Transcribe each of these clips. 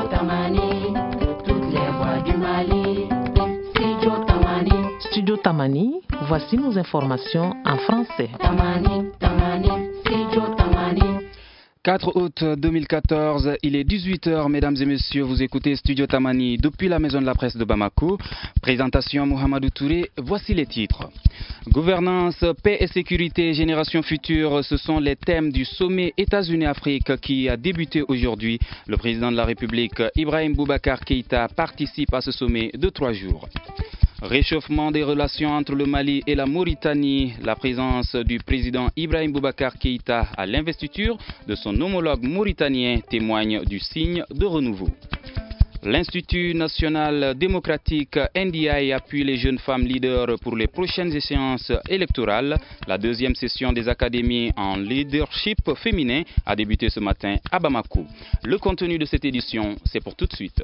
Tamani, toutes les voix du Mali. Studio Tamani. Studio Tamani, voici nos informations en français. Tamani, Tamani, Studio Tamani. 4 août 2014, il est 18h, mesdames et messieurs, vous écoutez Studio Tamani depuis la maison de la presse de Bamako. Présentation Mohamedou Touré, voici les titres. Gouvernance, paix et sécurité, génération future, ce sont les thèmes du sommet États-Unis-Afrique qui a débuté aujourd'hui. Le président de la République, Ibrahim Boubacar Keïta, participe à ce sommet de 3 jours. Réchauffement des relations entre le Mali et la Mauritanie, la présence du président Ibrahim Boubacar Keïta à l'investiture de son homologue mauritanien témoigne du signe de renouveau. L'Institut national démocratique NDI appuie les jeunes femmes leaders pour les prochaines échéances électorales. La deuxième session des académies en leadership féminin a débuté ce matin à Bamako. Le contenu de cette édition, c'est pour tout de suite.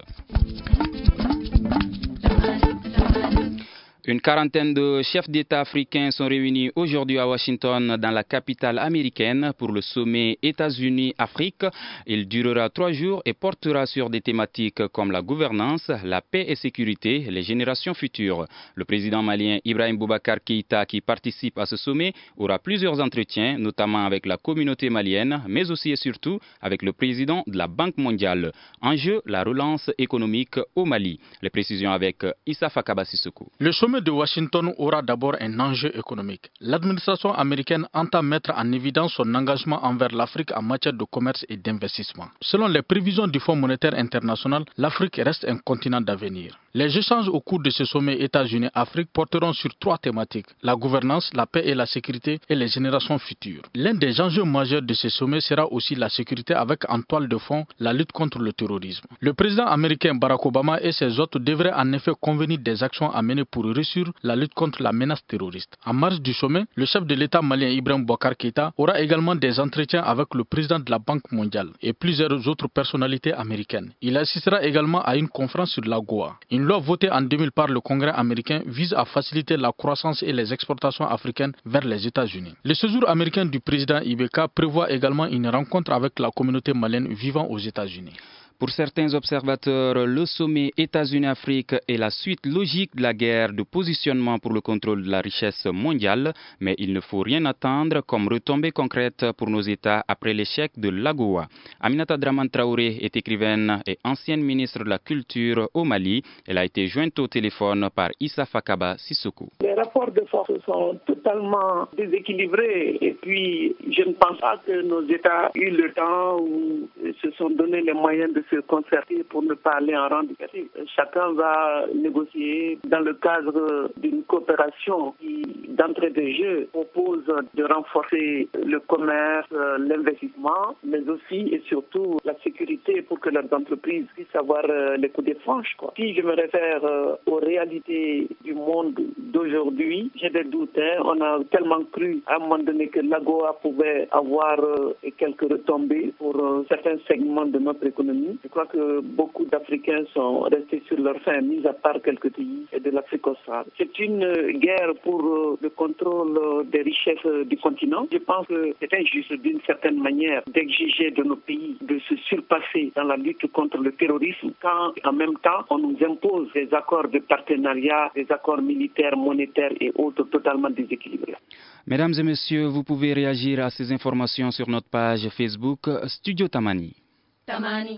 Une quarantaine de chefs d'État africains sont réunis aujourd'hui à Washington, dans la capitale américaine, pour le sommet États-Unis-Afrique. Il durera 3 jours et portera sur des thématiques comme la gouvernance, la paix et sécurité, les générations futures. Le président malien Ibrahim Boubacar Keïta, qui participe à ce sommet, aura plusieurs entretiens, notamment avec la communauté malienne, mais aussi et surtout avec le président de la Banque mondiale. Enjeu, la relance économique au Mali. Les précisions avec Issa Fakaba Sissoko. Le sommet de Washington aura d'abord un enjeu économique. L'administration américaine entend mettre en évidence son engagement envers l'Afrique en matière de commerce et d'investissement. Selon les prévisions du Fonds monétaire international, l'Afrique reste un continent d'avenir. Les échanges au cours de ce sommet États-Unis-Afrique porteront sur 3 thématiques: la gouvernance, la paix et la sécurité et les générations futures. L'un des enjeux majeurs de ce sommet sera aussi la sécurité, avec en toile de fond la lutte contre le terrorisme. Le président américain Barack Obama et ses hôtes devraient en effet convenir des actions à mener pour réussir la lutte contre la menace terroriste. En marge du sommet, le chef de l'État malien Ibrahim Boubacar Keïta aura également des entretiens avec le président de la Banque mondiale et plusieurs autres personnalités américaines. Il assistera également à une conférence sur l'AGOA. Une loi votée en 2000 par le Congrès américain vise à faciliter la croissance et les exportations africaines vers les États-Unis. Le séjour américain du président IBK prévoit également une rencontre avec la communauté malienne vivant aux États-Unis. Pour certains observateurs, le sommet États-Unis-Afrique est la suite logique de la guerre de positionnement pour le contrôle de la richesse mondiale, mais il ne faut rien attendre comme retombée concrète pour nos États après l'échec de l'AGOA. Aminata Draman Traoré est écrivaine et ancienne ministre de la Culture au Mali. Elle a été jointe au téléphone par Issa Fakaba Sissoko. Les rapports de force sont totalement déséquilibrés et puis je ne pense pas que nos États aient eu le temps ou se sont donné les moyens de se concerter pour ne pas aller en rang négatif. Chacun va négocier dans le cadre d'une coopération qui, d'entrée de jeu, propose de renforcer le commerce, l'investissement, mais aussi et surtout la sécurité pour que leurs entreprises puissent avoir les coups des franches. Si je me réfère aux réalités du monde d'aujourd'hui, j'ai des doutes. On a tellement cru à un moment donné que l'AGOA pouvait avoir quelques retombées pour certains segments de notre économie. Je crois que beaucoup d'Africains sont restés sur leur faim, mis à part quelques pays de l'Afrique australe. C'est une guerre pour le contrôle des richesses du continent. Je pense que c'est injuste d'une certaine manière d'exiger de nos pays de se surpasser dans la lutte contre le terrorisme quand en même temps on nous impose des accords de partenariat, des accords militaires, monétaires et autres totalement déséquilibrés. Mesdames et messieurs, vous pouvez réagir à ces informations sur notre page Facebook Studio Tamani. Tamani.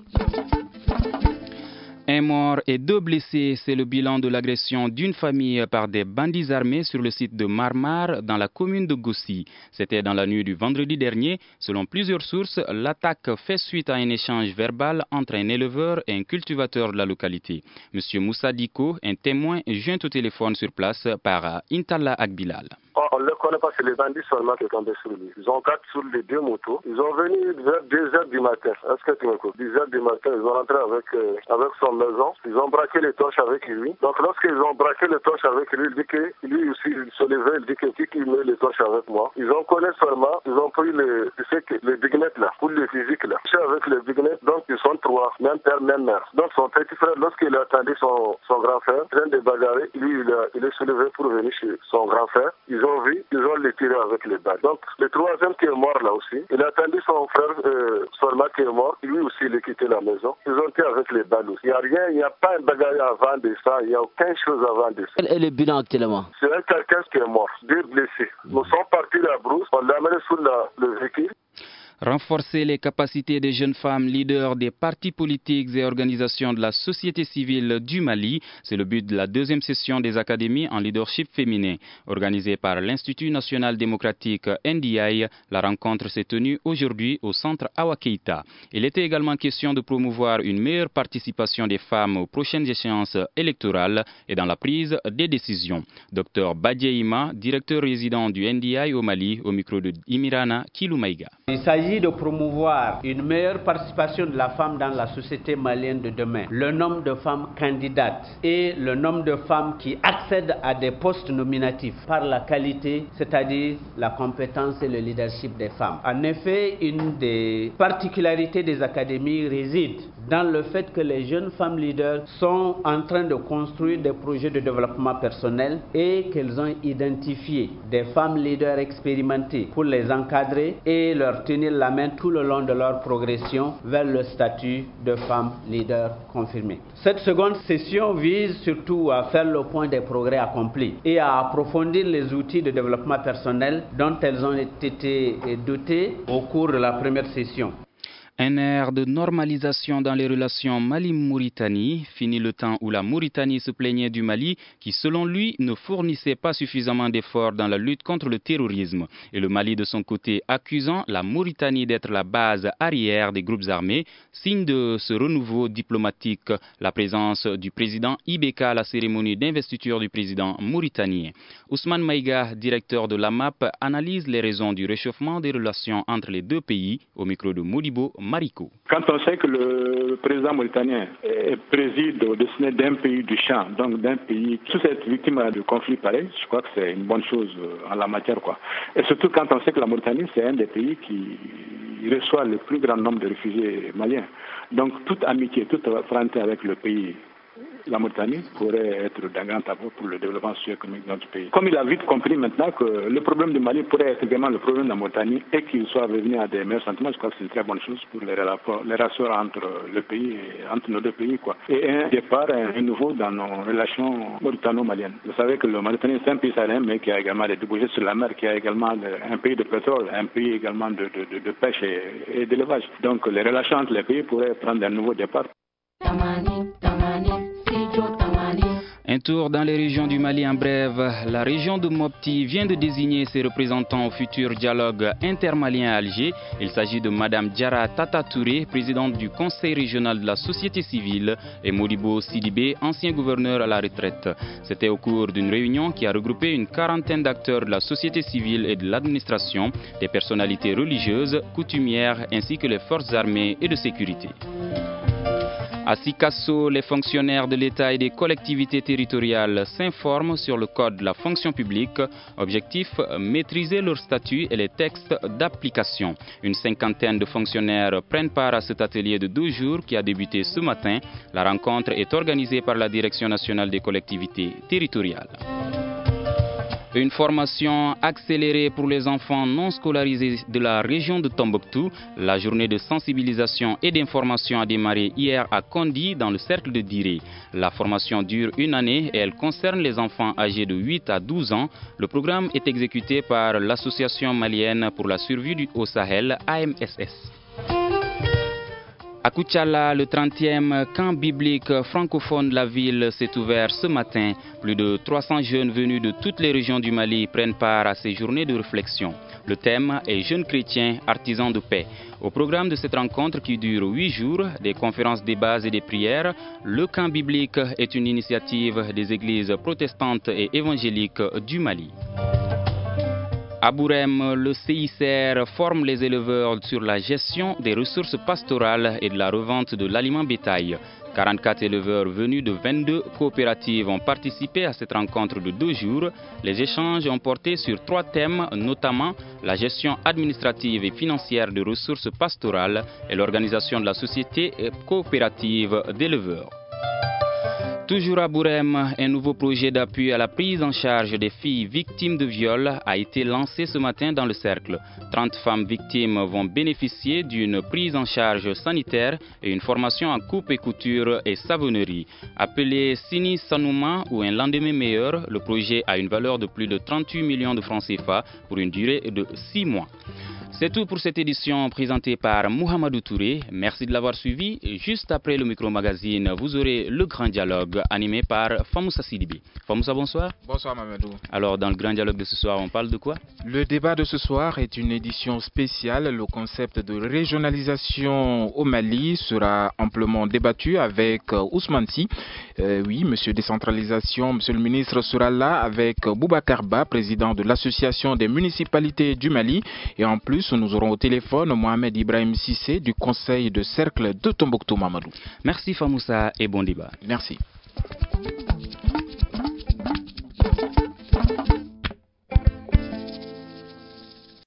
Un mort et 2 blessés, c'est le bilan de l'agression d'une famille par des bandits armés sur le site de Marmar dans la commune de Gossi. C'était dans la nuit du vendredi dernier. Selon plusieurs sources, l'attaque fait suite à un échange verbal entre un éleveur et un cultivateur de la localité. Monsieur Moussa Diko, un témoin, joint au téléphone sur place par Intala Akbilal. On ne le connaît pas, c'est les bandits seulement qui sont tombés sur lui. Ils ont 4 sur les 2 motos. Ils ont venu vers 2h du matin. Est-ce que tu me comprends? 10h du matin, ils ont rentré avec son maison. Ils ont braqué les torches avec lui. Donc lorsqu'ils ont braqué les torches avec lui, il dit que lui aussi, il se levait, il dit que qui met les torches avec moi. Ils ont connu seulement, ils ont pris les bignettes là, pour les physiques là. Avec les bignettes, donc ils sont 3, même père, même mère. Donc son petit frère, lorsqu'il attendait son grand frère, en train de bagarrer, lui il est soulevé pour venir chez son grand frère. Ils ils ont vu, ils ont les tiré avec les balles. Donc le troisième qui est mort là aussi, il a attendu son frère Sorma qui est mort, lui aussi il a quitté la maison. Ils ont tiré avec les balles aussi. Il n'y a rien, il n'y a pas un bagage avant de ça, il n'y a aucune chose avant de ça. Quel est le bilan actuellement? C'est un quelqu'un qui est mort, 2 blessés. Nous sommes partis à la brousse, on l'a amené sur le véhicule. Renforcer les capacités des jeunes femmes leaders des partis politiques et organisations de la société civile du Mali, c'est le but de la deuxième session des académies en leadership féminin. Organisée par l'Institut national démocratique NDI, la rencontre s'est tenue aujourd'hui au centre Awa Keïta. Il était également question de promouvoir une meilleure participation des femmes aux prochaines échéances électorales et dans la prise des décisions. Dr Badjeima, directeur résident du NDI au Mali, au micro de Imirana Kiloumaïga. Il s'agit de promouvoir une meilleure participation de la femme dans la société malienne de demain, le nombre de femmes candidates et le nombre de femmes qui accèdent à des postes nominatifs par la qualité, c'est-à-dire la compétence et le leadership des femmes. En effet, une des particularités des académies réside dans le fait que les jeunes femmes leaders sont en train de construire des projets de développement personnel et qu'elles ont identifié des femmes leaders expérimentées pour les encadrer et leur tenir la main tout le long de leur progression vers le statut de femme leader confirmée. Cette seconde session vise surtout à faire le point des progrès accomplis et à approfondir les outils de développement personnel dont elles ont été dotées au cours de la première session. Un air de normalisation dans les relations Mali-Mauritanie. Fini le temps où la Mauritanie se plaignait du Mali qui, selon lui, ne fournissait pas suffisamment d'efforts dans la lutte contre le terrorisme. Et le Mali, de son côté, accusant la Mauritanie d'être la base arrière des groupes armés. Signe de ce renouveau diplomatique, la présence du président Ibeka à la cérémonie d'investiture du président mauritanien. Ousmane Maïga, directeur de l'AMAP, analyse les raisons du réchauffement des relations entre les deux pays au micro de Modibo Mariko. Quand on sait que le président mauritanien préside au-dessus d'un pays du champ, donc d'un pays, sous cette victime de conflit pareil, je crois que c'est une bonne chose en la matière, quoi. Et surtout quand on sait que la Mauritanie, c'est un des pays qui reçoit le plus grand nombre de réfugiés maliens. Donc toute amitié, toute fraternité avec le pays, la Mauritanie, pourrait être d'un grand apport pour le développement socio-économique de notre pays. Comme il a vite compris maintenant que le problème du Mali pourrait être également le problème de la Mauritanie et qu'il soit revenu à des meilleurs sentiments, je crois que c'est une très bonne chose pour les relations entre le pays et entre nos deux pays, quoi. Et un départ, un nouveau dans nos relations mauritano-maliennes. Vous savez que le Mauritanie c'est un pays sahélien, mais qui a également des débouchés sur la mer, qui a également un pays de pétrole, un pays également de pêche et d'élevage. Donc les relations entre les pays pourraient prendre un nouveau départ. Un tour dans les régions du Mali en bref. La région de Mopti vient de désigner ses représentants au futur dialogue intermalien à Alger. Il s'agit de Madame Diara Tata Touré, présidente du Conseil régional de la société civile, et Modibo Sidibé, ancien gouverneur à la retraite. C'était au cours d'une réunion qui a regroupé une quarantaine d'acteurs de la société civile et de l'administration, des personnalités religieuses, coutumières ainsi que les forces armées et de sécurité. À Sikasso, les fonctionnaires de l'État et des collectivités territoriales s'informent sur le code de la fonction publique. Objectif, maîtriser leur statut et les textes d'application. Une cinquantaine de fonctionnaires prennent part à cet atelier de 2 jours qui a débuté ce matin. La rencontre est organisée par la Direction nationale des collectivités territoriales. Une formation accélérée pour les enfants non scolarisés de la région de Tombouctou. La journée de sensibilisation et d'information a démarré hier à Kondi dans le cercle de Diré. La formation dure 1 année et elle concerne les enfants âgés de 8 à 12 ans. Le programme est exécuté par l'Association malienne pour la survie au Sahel, AMSS. À Koutchala, le 30e camp biblique francophone de la ville s'est ouvert ce matin. Plus de 300 jeunes venus de toutes les régions du Mali prennent part à ces journées de réflexion. Le thème est Jeunes chrétiens, artisans de paix. Au programme de cette rencontre qui dure 8 jours, des conférences, débats et des prières, le camp biblique est une initiative des églises protestantes et évangéliques du Mali. À Bourem, le CICR forme les éleveurs sur la gestion des ressources pastorales et de la revente de l'aliment bétail. 44 éleveurs venus de 22 coopératives ont participé à cette rencontre de 2 jours. Les échanges ont porté sur 3 thèmes, notamment la gestion administrative et financière des ressources pastorales et l'organisation de la société coopérative d'éleveurs. Toujours à Bourem, un nouveau projet d'appui à la prise en charge des filles victimes de viol a été lancé ce matin dans le cercle. 30 femmes victimes vont bénéficier d'une prise en charge sanitaire et une formation en coupe et couture et savonnerie. Appelé Sini Sanouma ou un lendemain meilleur, le projet a une valeur de plus de 38 millions de francs CFA pour une durée de 6 mois. C'est tout pour cette édition présentée par Mohamedou Touré. Merci de l'avoir suivi. Juste après le micro-magazine, vous aurez le grand dialogue animé par Famoussa Sidibé. Famoussa, bonsoir. Bonsoir Mamadou. Alors, dans le grand dialogue de ce soir, on parle de quoi? Le débat de ce soir est une édition spéciale. Le concept de régionalisation au Mali sera amplement débattu avec Ousmane Sy. Oui, monsieur décentralisation, monsieur le ministre sera là avec Boubacar Ba, président de l'association des municipalités du Mali. Et en plus, nous aurons au téléphone Mohamed Ibrahim Sissé du conseil de cercle de Tombouctou, Mamadou. Merci Famoussa et bon débat. Merci.